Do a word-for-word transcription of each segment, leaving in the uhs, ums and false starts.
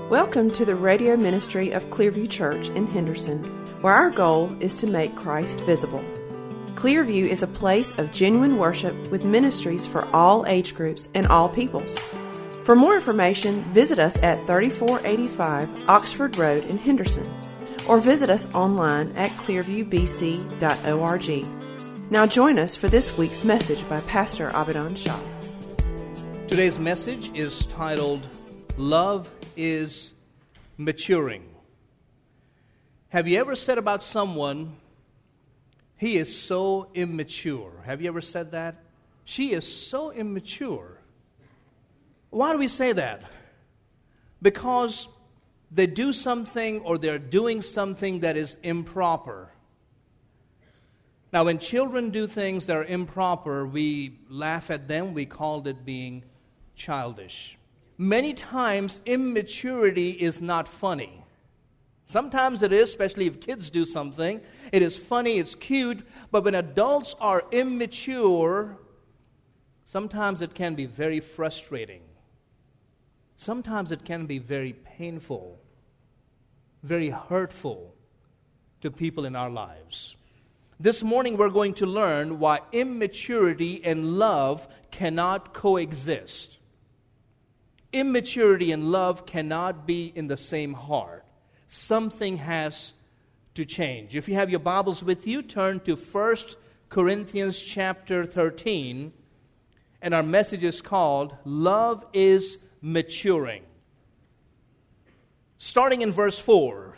Welcome to the radio ministry of Clearview Church in Henderson, where our goal is to make Christ visible. Clearview is a place of genuine worship with ministries for all age groups and all peoples. For more information, visit us at thirty-four eighty-five Oxford Road in Henderson, or visit us online at clearview b c dot org. Now join us for this week's message by Pastor Abidan Shah. Today's message is titled, Love is Maturing. Have you ever said about someone, he is so immature? Have you ever said that? She is so immature. Why do we say that? Because they do something or they're doing something that is improper. Now, when children do things that are improper, we laugh at them. We called it being childish. Many times, immaturity is not funny. Sometimes it is, especially if kids do something. It is funny, it's cute, but when adults are immature, sometimes it can be very frustrating. Sometimes it can be very painful, very hurtful to people in our lives. This morning we're going to learn why immaturity and love cannot coexist. Immaturity and love cannot be in the same heart. Something has to change. If you have your Bibles with you, turn to First Corinthians chapter thirteen, and our message is called, Love is Maturing. Starting in verse four,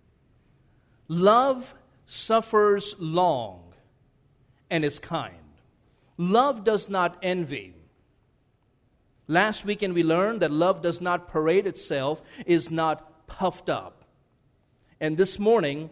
love suffers long and is kind. Love does not envy. Last weekend we learned that love does not parade itself, is not puffed up. And this morning,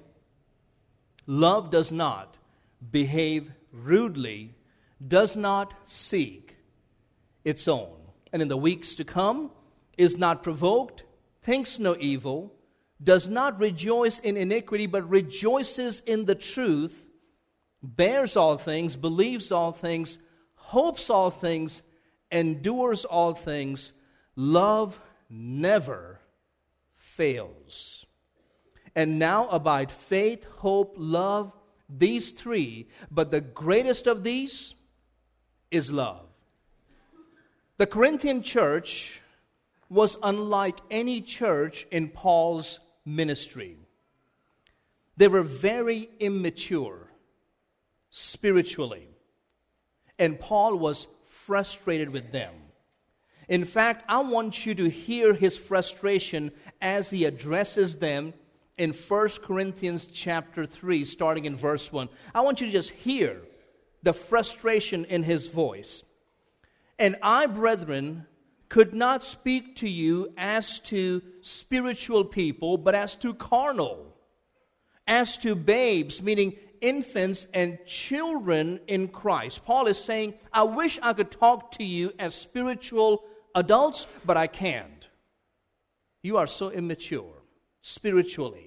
love does not behave rudely, does not seek its own. And in the weeks to come, is not provoked, thinks no evil, does not rejoice in iniquity, but rejoices in the truth, bears all things, believes all things, hopes all things, endures all things. Love never fails. And now abide faith, hope, love, these three, but the greatest of these is love. The Corinthian church was unlike any church in Paul's ministry. They were very immature spiritually, and Paul was frustrated with them. In fact, I want you to hear his frustration as he addresses them in First Corinthians chapter three, starting in verse one. I want you to just hear the frustration in his voice. And I, brethren, could not speak to you as to spiritual people, but as to carnal, as to babes, meaning infants and children in Christ. Paul is saying, I wish I could talk to you as spiritual adults, but I can't. You are so immature spiritually.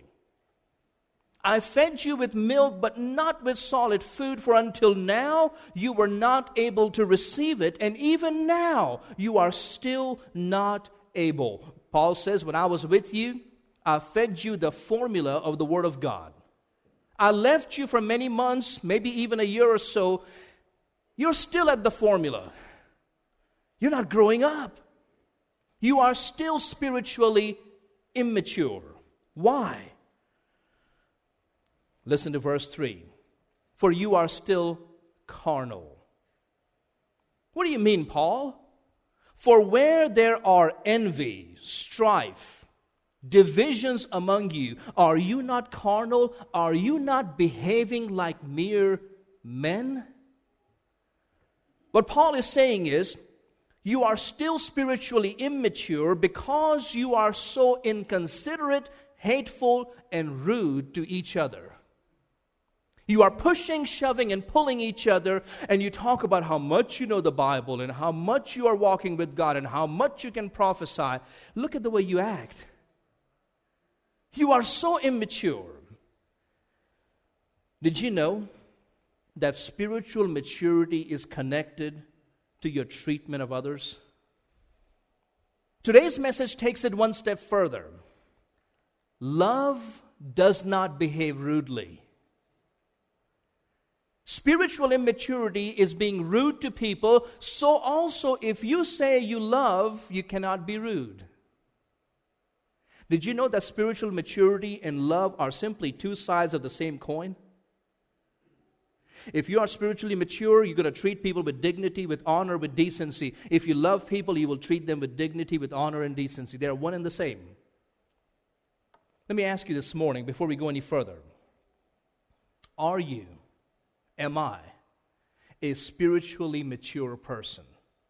I fed you with milk, but not with solid food, for until now you were not able to receive it, and even now you are still not able. Paul says, when I was with you, I fed you the formula of the Word of God. I left you for many months, maybe even a year or so. You're still at the formula. You're not growing up. You are still spiritually immature. Why? Listen to verse three. For you are still carnal. What do you mean, Paul? For where there are envy, strife, divisions among you, are you not carnal? Are you not behaving like mere men? What Paul is saying is, you are still spiritually immature because you are so inconsiderate, hateful, and rude to each other. You are pushing, shoving, and pulling each other, and you talk about how much you know the Bible and how much you are walking with God and how much you can prophesy. Look at the way you act. You are so immature. Did you know that spiritual maturity is connected to your treatment of others? Today's message takes it one step further. love does not behave rudely. Spiritual immaturity is being rude to people, so also if you say you love, you cannot be rude. Did you know that spiritual maturity and love are simply two sides of the same coin? If you are spiritually mature, you're going to treat people with dignity, with honor, with decency. If you love people, you will treat them with dignity, with honor, and decency. They are one and the same. Let me ask you this morning, before we go any further. Are you, am I, a spiritually mature person?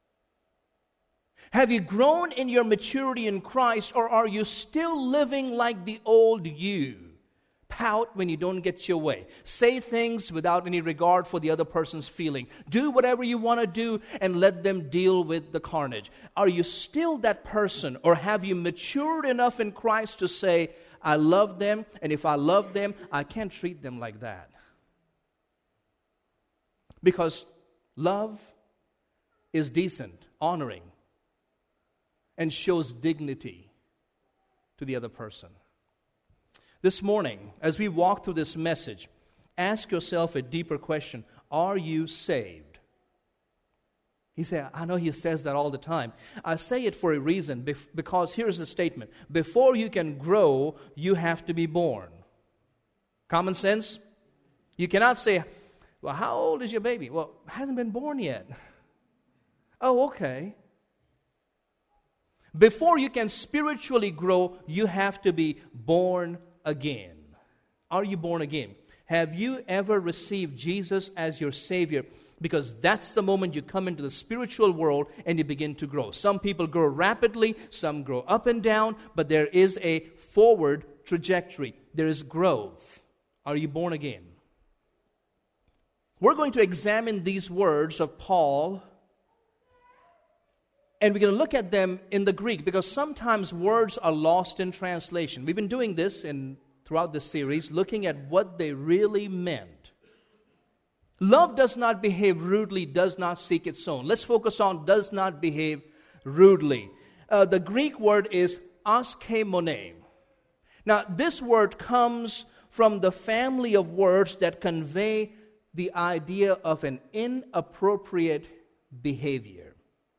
Have you grown in your maturity in Christ, or are you still living like the old you? Pout when you don't get your way. Say things without any regard for the other person's feeling. Do whatever you want to do and let them deal with the carnage. Are you still that person, or have you matured enough in Christ to say, I love them, and if I love them, I can't treat them like that? Because love is decent, honoring, and shows dignity to the other person. This morning, as we walk through this message, ask yourself a deeper question. Are you saved? He said, I know he says that all the time. I say it for a reason, because here's the statement. Before you can grow, you have to be born. Common sense? You cannot say, well, how old is your baby? Well, hasn't been born yet. Oh, okay. Before you can spiritually grow, you have to be born again. Are you born again? Have you ever received Jesus as your Savior? Because that's the moment you come into the spiritual world and you begin to grow. Some people grow rapidly, some grow up and down, but there is a forward trajectory. There is growth. Are you born again? We're going to examine these words of Paul, and we're going to look at them in the Greek, because sometimes words are lost in translation. We've been doing this in throughout this series, looking at what they really meant. Love does not behave rudely, does not seek its own. Let's focus on does not behave rudely. Uh, the Greek word is askemone. Now, this word comes from the family of words that convey the idea of an inappropriate behavior.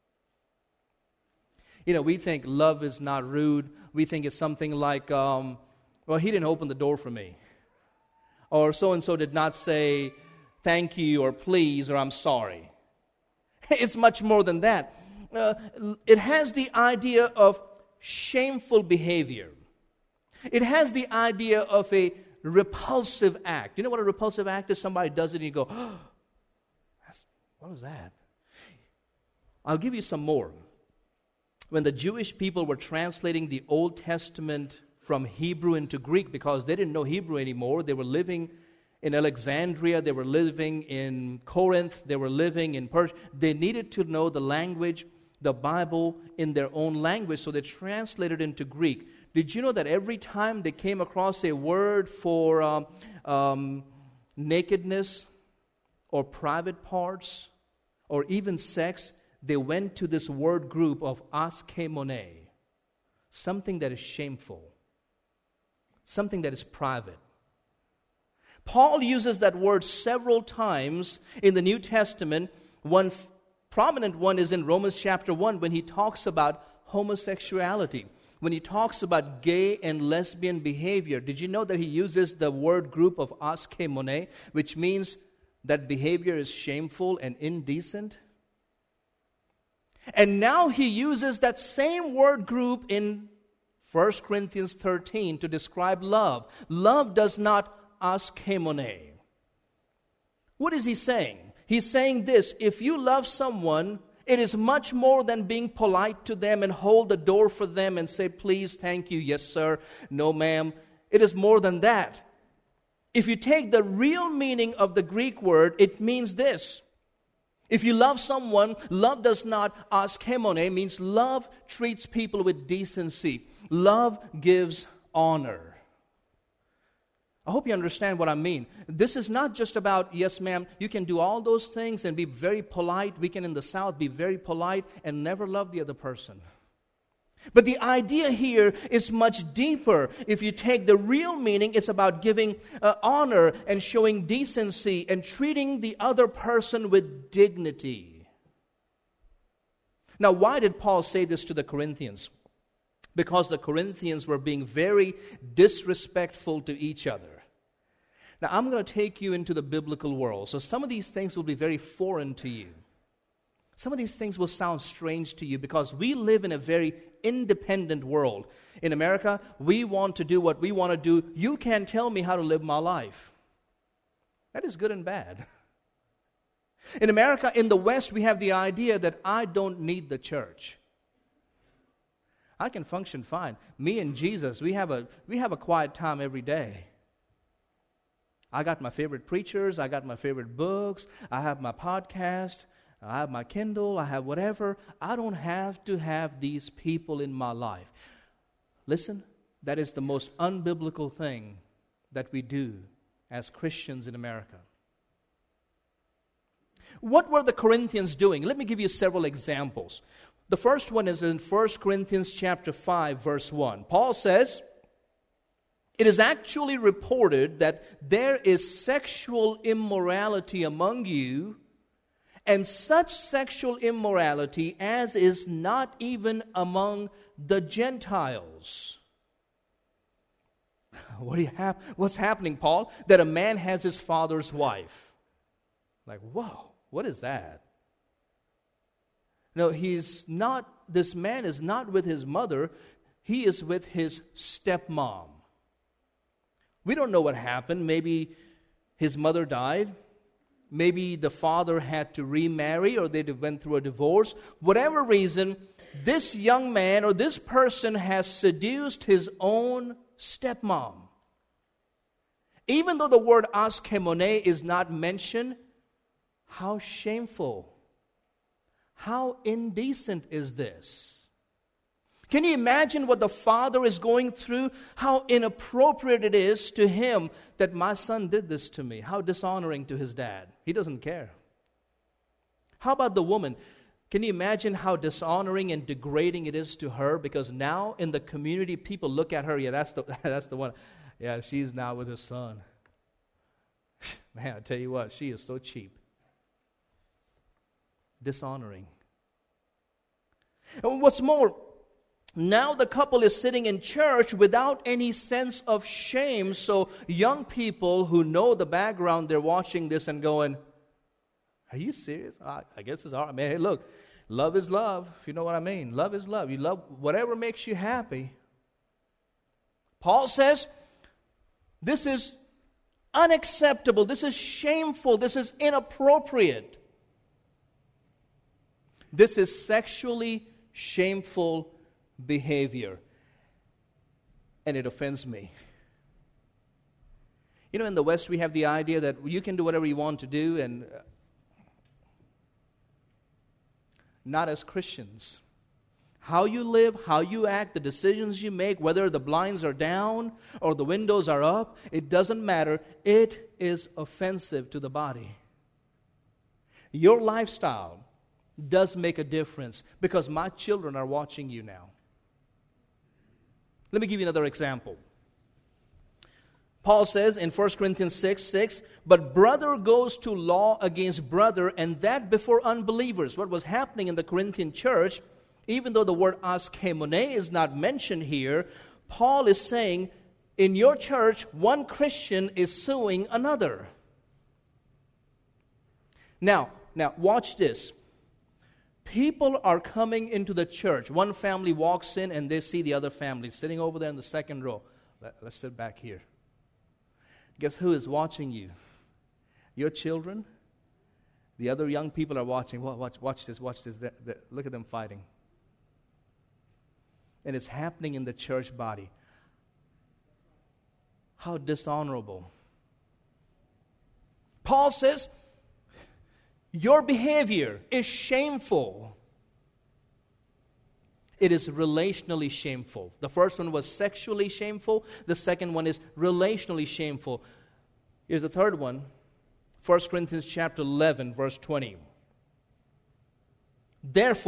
You know, we think love is not rude. We think it's something like, um, well, he didn't open the door for me. Or so-and-so did not say thank you or please or I'm sorry. It's much more than that. Uh, it has the idea of shameful behavior. It has the idea of a repulsive act. You know what a repulsive act is? Somebody does it and you go, oh, that's, what was that? I'll give you some more. When the Jewish people were translating the Old Testament from Hebrew into Greek, because they didn't know Hebrew anymore, they were living in Alexandria, they were living in Corinth, they were living in Persia. They needed to know the language, the Bible, in their own language, so they translated into Greek. Did you know that every time they came across a word for um, um, nakedness or private parts or even sex, they went to this word group of askemone, something that is shameful, something that is private. Paul uses that word several times in the New Testament. One f- prominent one is in Romans chapter one when he talks about homosexuality, when he talks about gay and lesbian behavior. Did you know that he uses the word group of askemone, which means that behavior is shameful and indecent? And now he uses that same word group in First Corinthians thirteen to describe love. Love does not askemone. What is he saying? He's saying this: if you love someone, it is much more than being polite to them and hold the door for them and say, please, thank you, yes, sir, no, ma'am. It is more than that. If you take the real meaning of the Greek word, it means this. If you love someone, love does not askemone, means love treats people with decency. Love gives honor. I hope you understand what I mean. This is not just about, yes, ma'am, you can do all those things and be very polite. We can, in the South, be very polite and never love the other person. But the idea here is much deeper. If you take the real meaning, it's about giving uh, honor and showing decency and treating the other person with dignity. Now, why did Paul say this to the Corinthians? Because the Corinthians were being very disrespectful to each other. Now, I'm going to take you into the biblical world. So some of these things will be very foreign to you. Some of these things will sound strange to you because we live in a very independent world. In America, we want to do what we want to do. You can't tell me how to live my life. That is good and bad. In America, in the West, we have the idea that I don't need the church. I can function fine. Me and Jesus, we have a we have a quiet time every day. I got my favorite preachers, I got my favorite books, I have my podcast, I have my Kindle, I have whatever. I don't have to have these people in my life. Listen, that is the most unbiblical thing that we do as Christians in America. What were the Corinthians doing? Let me give you several examples. The first one is in First Corinthians chapter five, verse one. Paul says, "It is actually reported that there is sexual immorality among you, and such sexual immorality as is not even among the Gentiles." What do you have? What's happening, Paul? That a man has his father's wife. Like, whoa, what is that? No, he's not, this man is not with his mother, he is with his stepmom. We don't know what happened. Maybe his mother died. Maybe the father had to remarry or they went through a divorce. Whatever reason, this young man or this person has seduced his own stepmom. Even though the word askemone is not mentioned, how shameful, how indecent is this? Can you imagine what the father is going through? How inappropriate it is to him that my son did this to me. How dishonoring to his dad. He doesn't care. How about the woman? Can you imagine how dishonoring and degrading it is to her? Because now in the community, people look at her, yeah, that's the, that's the one. Yeah, she's now with his son. Man, I tell you what, she is so cheap. Dishonoring. And what's more, now the couple is sitting in church without any sense of shame. So young people who know the background, they're watching this and going, are you serious? I, I guess it's all right. Man, hey, look, love is love, if you know what I mean. Love is love. You love whatever makes you happy. Paul says, this is unacceptable. This is shameful. This is inappropriate. This is sexually shameful behavior. And it offends me. You know, in the West, we have the idea that you can do whatever you want to do, and uh, not as Christians. How you live, how you act, the decisions you make, whether the blinds are down or the windows are up, it doesn't matter. It is offensive to the body. Your lifestyle does make a difference because my children are watching you now. Let me give you another example. Paul says in First Corinthians six, six, "But brother goes to law against brother, and that before unbelievers." What was happening in the Corinthian church, even though the word askemone is not mentioned here, Paul is saying, in your church, one Christian is suing another. Now, now watch this. People are coming into the church. One family walks in and they see the other family sitting over there in the second row. Let, let's sit back here. Guess who is watching you? Your children? The other young people are watching. Watch, watch, watch this, watch this. They're, they're, look at them fighting. And it's happening in the church body. How dishonorable. Paul says, your behavior is shameful. It is relationally shameful. The first one was sexually shameful. The second one is relationally shameful. Here's the third one. First Corinthians chapter eleven, verse twenty. "Therefore,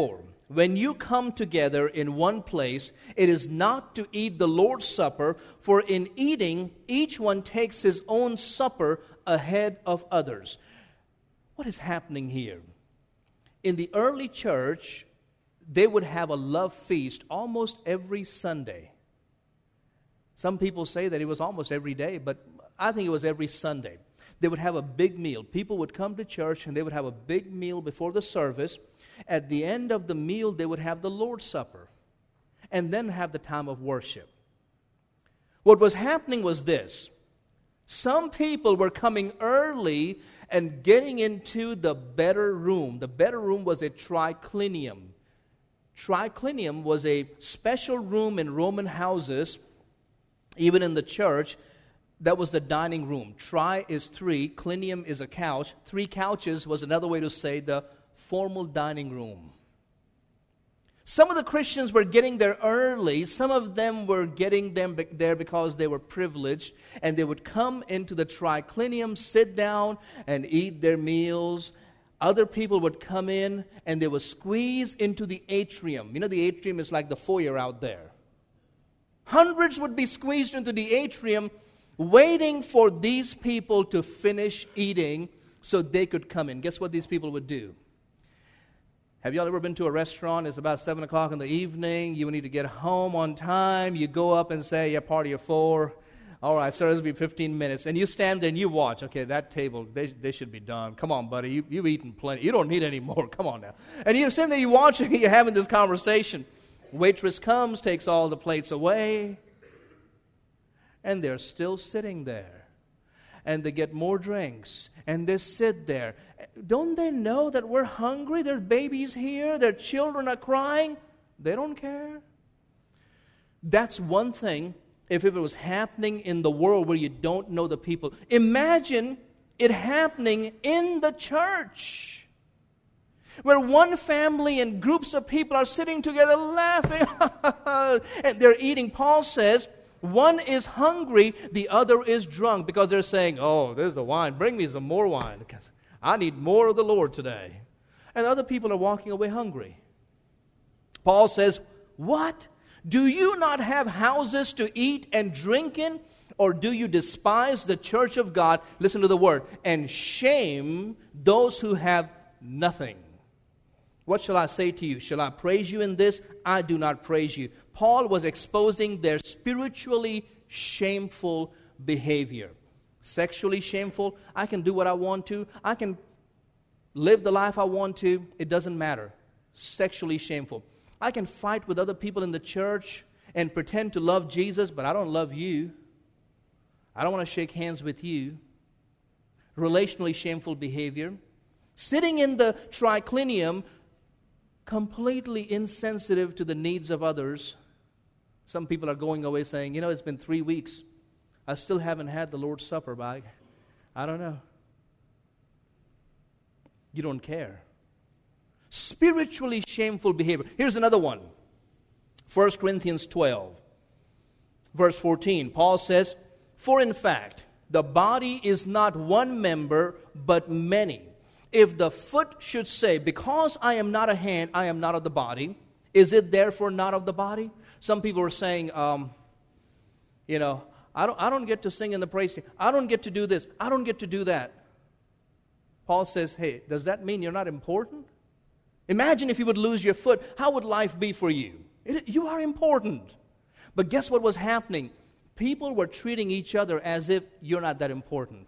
when you come together in one place, it is not to eat the Lord's Supper, for in eating, each one takes his own supper ahead of others. What is happening here? In the early church, they would have a love feast almost every Sunday. Some people say that it was almost every day, but I think it was every Sunday. They would have a big meal. People would come to church and they would have a big meal before the service. At the end of the meal, they would have the Lord's Supper and then have the time of worship. What was happening was this. Some people were coming early and getting into the better room. The better room was a triclinium. Triclinium was a special room in Roman houses, even in the church. That was the dining room. Tri is three, clinium is a couch. Three couches was another way to say the formal dining room. Some of the Christians were getting there early. Some of them were getting them there because they were privileged. And they would come into the triclinium, sit down, and eat their meals. Other people would come in and they would squeeze into the atrium. You know, the atrium is like the foyer out there. Hundreds would be squeezed into the atrium, waiting for these people to finish eating so they could come in. Guess what these people would do? Have y'all ever been to a restaurant? It's about seven o'clock in the evening. You need to get home on time. You go up and say, yeah, party of four. All right, sir, this will be fifteen minutes. And you stand there and you watch. Okay, that table, they, they should be done. Come on, buddy. You, you've eaten plenty. You don't need any more. Come on now. And you're sitting there, you're watching, you're having this conversation. Waitress comes, takes all the plates away. And they're still sitting there. And they get more drinks. And they sit there. Don't they know that we're hungry? Their babies here. Their children are crying. They don't care. That's one thing if it was happening in the world where you don't know the people. Imagine it happening in the church, where one family and groups of people are sitting together laughing. And they're eating. Paul says, one is hungry, the other is drunk, because they're saying, oh, there's the wine. Bring me some more wine, because I need more of the Lord today. And other people are walking away hungry. Paul says, what? Do you not have houses to eat and drink in? Or do you despise the church of God, listen to the word, and shame those who have nothing? What shall I say to you? Shall I praise you in this? I do not praise you. Paul was exposing their spiritually shameful behavior. Sexually shameful. I can do what I want to. I can live the life I want to. It doesn't matter. Sexually shameful. I can fight with other people in the church and pretend to love Jesus, but I don't love you. I don't want to shake hands with you. Relationally shameful behavior. Sitting in the triclinium, completely insensitive to the needs of others. Some people are going away saying, you know, it's been three weeks. I still haven't had the Lord's Supper, but I don't know. You don't care. Spiritually shameful behavior. Here's another one. First Corinthians twelve, verse fourteen. Paul says, for in fact, the body is not one member, but many. If the foot should say, because I am not a hand, I am not of the body, is it therefore not of the body? Some people are saying, um, you know, I don't, I don't get to sing in the praise team. I don't get to do this. I don't get to do that. Paul says, hey, does that mean you're not important? Imagine if you would lose your foot. How would life be for you? It, you are important. But guess what was happening? People were treating each other as if you're not that important.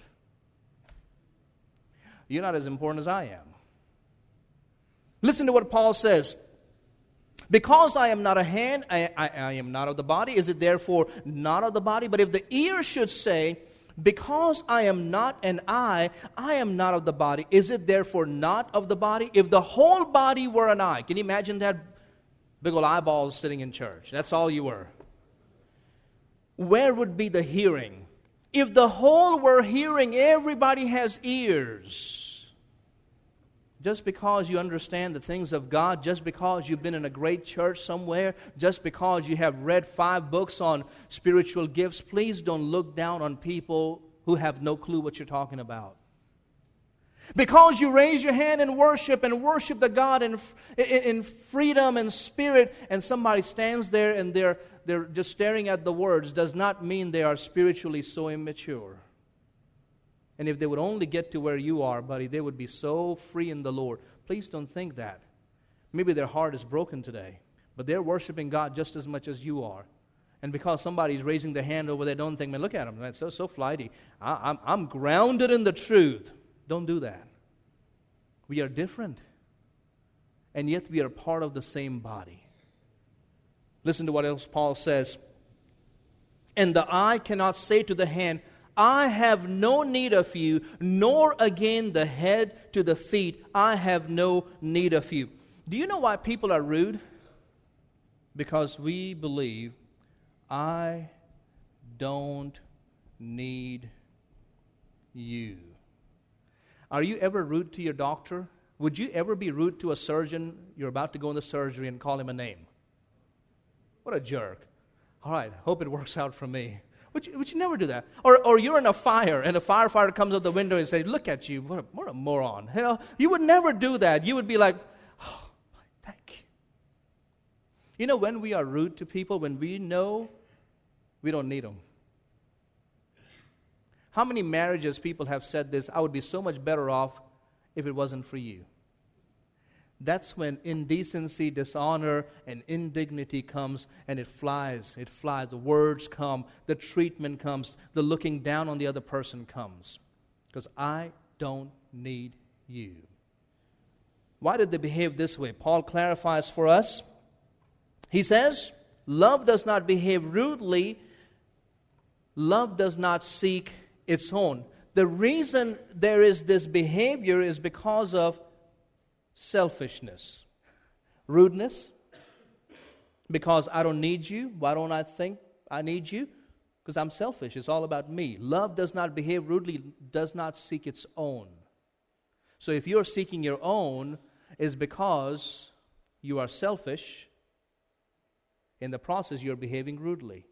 You're not as important as I am. Listen to what Paul says. Because I am not a hand, I, I, I am not of the body. Is it therefore not of the body? But if the ear should say, because I am not an eye, I am not of the body. Is it therefore not of the body? If the whole body were an eye, can you imagine that? Big old eyeballs sitting in church. That's all you were. Where would be the hearing? If the whole were hearing, everybody has ears. Just because you understand the things of God, just because you've been in a great church somewhere, just because you have read five books on spiritual gifts, please don't look down on people who have no clue what you're talking about. Because you raise your hand and worship and worship the God in, in, in freedom and spirit, and somebody stands there and they're, they're just staring at the words, does not mean they are spiritually so immature. And if they would only get to where you are, buddy, they would be so free in the Lord. Please don't think that. Maybe their heart is broken today, but they're worshiping God just as much as you are. And because somebody's raising their hand over there, don't think, man, look at him, man, so, so flighty. I, I'm, I'm grounded in the truth. Don't do that. We are different, and yet we are part of the same body. Listen to what else Paul says. And the eye cannot say to the hand, I have no need of you, nor again the head to the feet, I have no need of you. Do you know why people are rude? Because we believe, I don't need you. Are you ever rude to your doctor? Would you ever be rude to a surgeon? You're about to go into surgery and call him a name. What a jerk. All right, hope it works out for me. Would you, would you never do that? Or, or you're in a fire and a firefighter comes out the window and says, look at you, what a, what a moron. You know, you would never do that. You would be like, oh, thank you. You know when we are rude to people, when we know we don't need them. How many marriages people have said this, I would be so much better off if it wasn't for you. That's when indecency, dishonor, and indignity comes, and it flies. It flies. The words come. The treatment comes. The looking down on the other person comes. Because I don't need you. Why did they behave this way? Paul clarifies for us. He says, love does not behave rudely. Love does not seek its own. The reason there is this behavior is because of selfishness. Rudeness. Because I don't need you. Why don't I think I need you? Because I'm selfish. It's all about me. Love does not behave rudely, does not seek its own. So if you're seeking your own, it's because you are selfish. In the process, you're behaving rudely.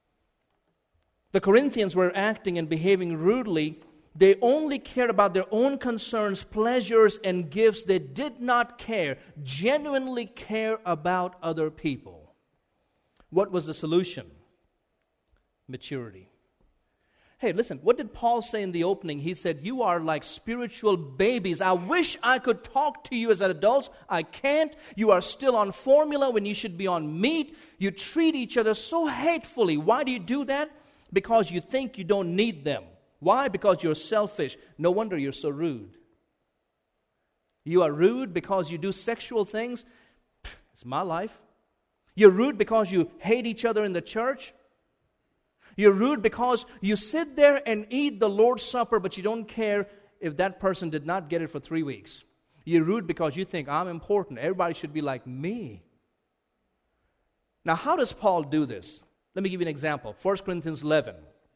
The Corinthians were acting and behaving rudely. They only cared about their own concerns, pleasures, and gifts. They did not care, genuinely care about other people. What was the solution? Maturity. Hey, listen, what did Paul say in the opening? He said, you are like spiritual babies. I wish I could talk to you as adults. I can't. You are still on formula when you should be on meat. You treat each other so hatefully. Why do you do that? Because you think you don't need them. Why? Because you're selfish. No wonder you're so rude. You are rude because you do sexual things. It's my life. You're rude because you hate each other in the church. You're rude because you sit there and eat the Lord's Supper, but you don't care if that person did not get it for three weeks. You're rude because you think, I'm important. Everybody should be like me. Now, how does Paul do this? Let me give you an example. First Corinthians eleven.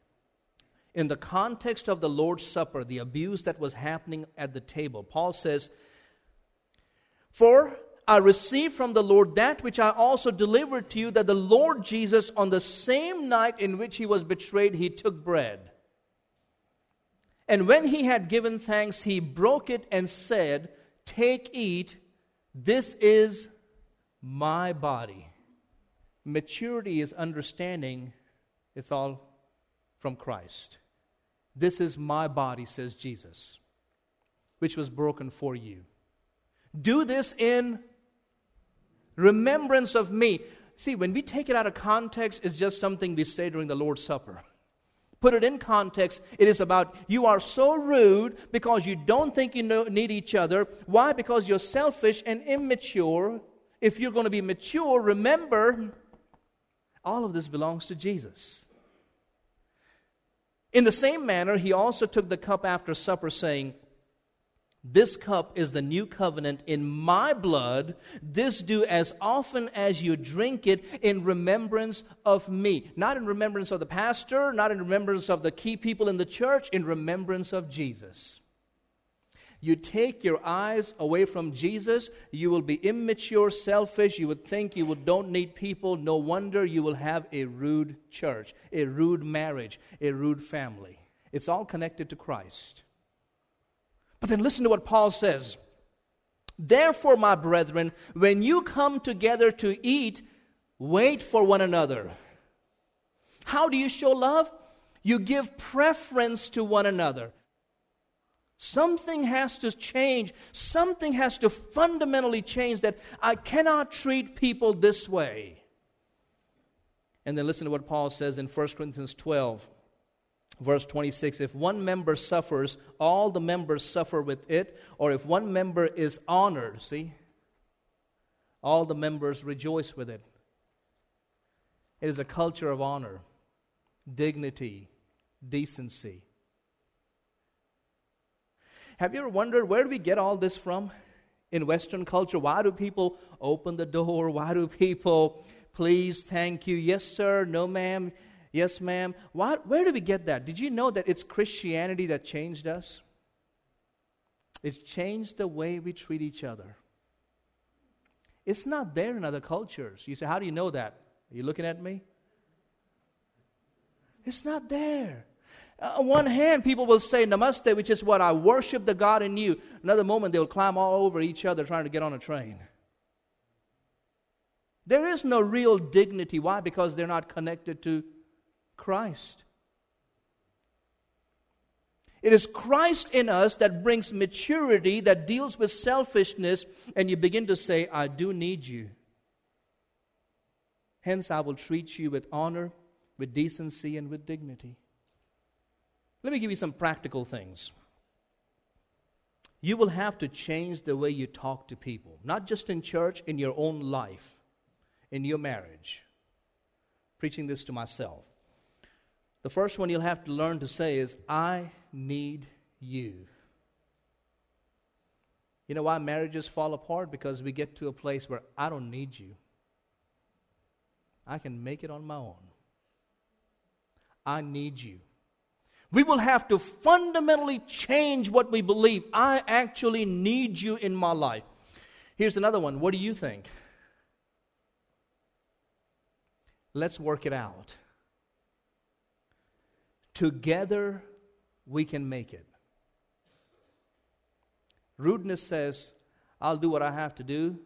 In the context of the Lord's Supper, the abuse that was happening at the table, Paul says, For I received from the Lord that which I also delivered to you, that the Lord Jesus, on the same night in which he was betrayed, he took bread. And when he had given thanks, he broke it and said, Take, eat, this is my body. Maturity is understanding it's all from Christ. This is my body, says Jesus, which was broken for you. Do this in remembrance of me. See, when we take it out of context, it's just something we say during the Lord's Supper. Put it in context, it is about you are so rude because you don't think you know, need each other. Why? Because you're selfish and immature. If you're going to be mature, remember, all of this belongs to Jesus. In the same manner, he also took the cup after supper, saying, This cup is the new covenant in my blood. This do as often as you drink it in remembrance of me. Not in remembrance of the pastor, not in remembrance of the key people in the church, in remembrance of Jesus. You take your eyes away from Jesus, you will be immature, selfish, you would think you don't need people. No wonder you will have a rude church, a rude marriage, a rude family. It's all connected to Christ. But then listen to what Paul says. Therefore, my brethren, when you come together to eat, wait for one another. How do you show love? You give preference to one another. Something has to change. Something has to fundamentally change, that I cannot treat people this way. And then listen to what Paul says in First Corinthians twelve, verse twenty-six. If one member suffers, all the members suffer with it. Or if one member is honored, see, all the members rejoice with it. It is a culture of honor, dignity, decency. Have you ever wondered, where do we get all this from in Western culture? Why do people open the door? Why do people, please, thank you, yes sir, no ma'am, yes ma'am? Why, where do we get that? Did you know that it's Christianity that changed us? It's changed the way we treat each other. It's not there in other cultures. You say, how do you know that? Are you looking at me? It's not there. Uh, on one hand, people will say namaste, which is what I worship the God in you. Another moment, they'll climb all over each other trying to get on a train. There is no real dignity. Why? Because they're not connected to Christ. It is Christ in us that brings maturity, that deals with selfishness, and you begin to say, I do need you. Hence, I will treat you with honor, with decency, and with dignity. Let me give you some practical things. You will have to change the way you talk to people, not just in church, in your own life, in your marriage. Preaching this to myself. The first one you'll have to learn to say is, I need you. You know why marriages fall apart? Because we get to a place where I don't need you. I can make it on my own. I need you. We will have to fundamentally change what we believe. I actually need you in my life. Here's another one. What do you think? Let's work it out. Together we can make it. Rudeness says, I'll do what I have to do.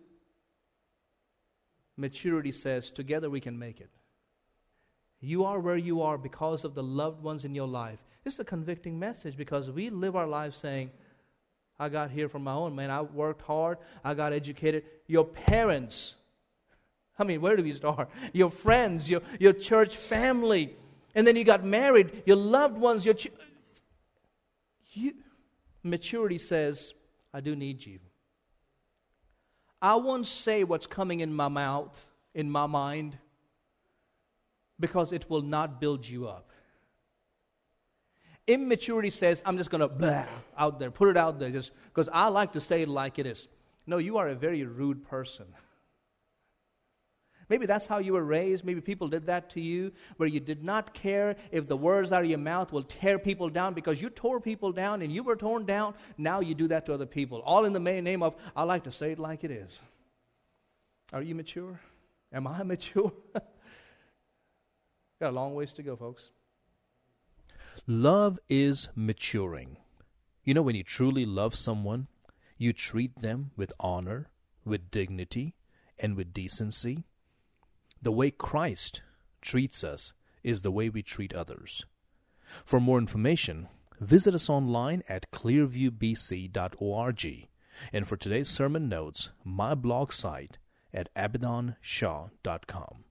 Maturity says, together we can make it. You are where you are because of the loved ones in your life. This is a convicting message because we live our lives saying, I got here from my own, man. I worked hard. I got educated. Your parents, I mean, where do we start? Your friends, your, your church family. And then you got married, your loved ones, your ch- you, maturity says, I do need you. I won't say what's coming in my mouth, in my mind, because it will not build you up. Immaturity says, I'm just going to blah out there, put it out there, just because I like to say it like it is. No, you are a very rude person. Maybe that's how you were raised. Maybe people did that to you, where you did not care if the words out of your mouth will tear people down because you tore people down and you were torn down. Now you do that to other people, all in the main name of, I like to say it like it is. Are you mature? Am I mature? Got a long ways to go, folks. Love is maturing. You know, when you truly love someone, you treat them with honor, with dignity, and with decency. The way Christ treats us is the way we treat others. For more information, visit us online at clearview b c dot org. And for today's sermon notes, my blog site at abaddon shaw dot com.